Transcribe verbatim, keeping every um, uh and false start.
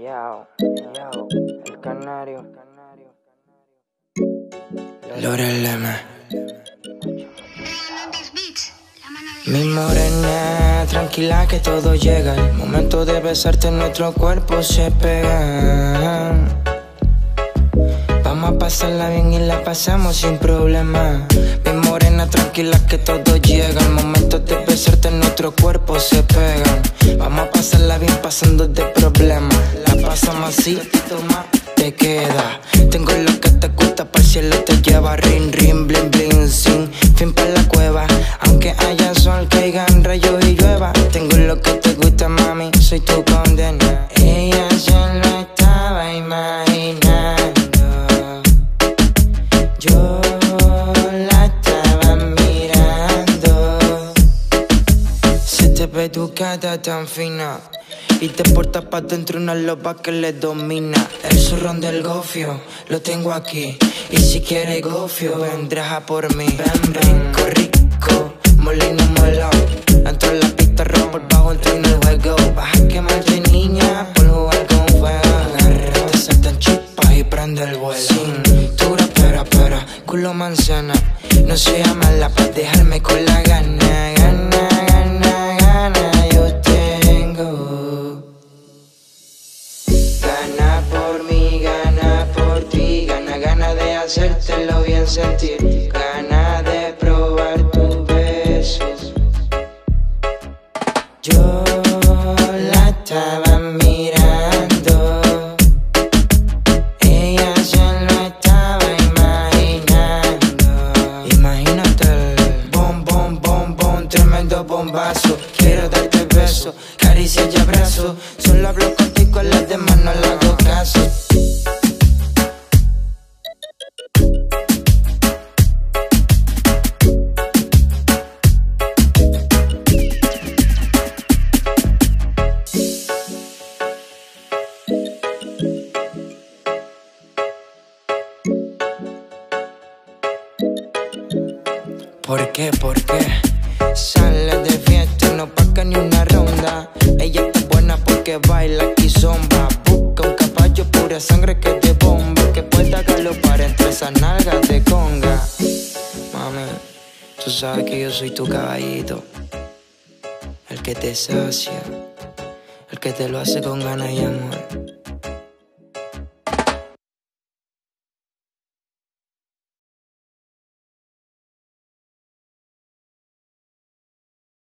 Yao, yao, el canario. Lorel M. Mi morena, tranquila que todo llega. El momento de besarte, nuestro cuerpo se pega. Vamos a pasarla bien y la pasamos sin problema. Mi morena, tranquila que todo llega. El momento de besarte, nuestro cuerpo se pega. Vamos a pasarla bien pasando de problemas. La pasamos así, toma, te queda. Tengo lo que te gusta, para el cielo te lleva. Ring, ring, bling, bling, sin fin para la cueva. Aunque haya sol, caigan rayos y llueva. Tengo lo que te gusta, mami, soy tu condena. Ella se lo estaba imaginando, yo la estaba mirando. Se te ve tu cara tan fina y te portas pa' dentro una loba que le domina. El zurrón del gofio lo tengo aquí, y si quieres gofio vendrás a por mí. Ven, rico, rico, molino molón. Entro en la pista, rojo por bajo, entro en el juego. Vas a quemarte, niña, por jugar con fuego. Agárrate, saltan chispas y prende el vuelo. Cintura, pera, pera, culo manzana. No sea mala pa' dejarme con la gana, gana, gana, gana. Yo tengo gana por mí, gana por ti, gana, gana de hacértelo bien sentir, gana de probar tus besos. Yo la estaba mirando, ella se lo estaba imaginando. Imagínate el bom, bom, bom, bom, tremendo bombazo. Quiero darte besos, caricias y abrazos. Solo hablo contigo, a las demás no le hago caso. ¿Por qué? ¿Por qué? Sale de fiesta y no paga ni una ronda. Ella está buena porque baila aquí zomba. Busca un caballo, pura sangre que te bomba, que pueda galopar entre esas nalgas de conga. Mami, tú sabes que yo soy tu caballito, el que te sacia, el que te lo hace con ganas y amor.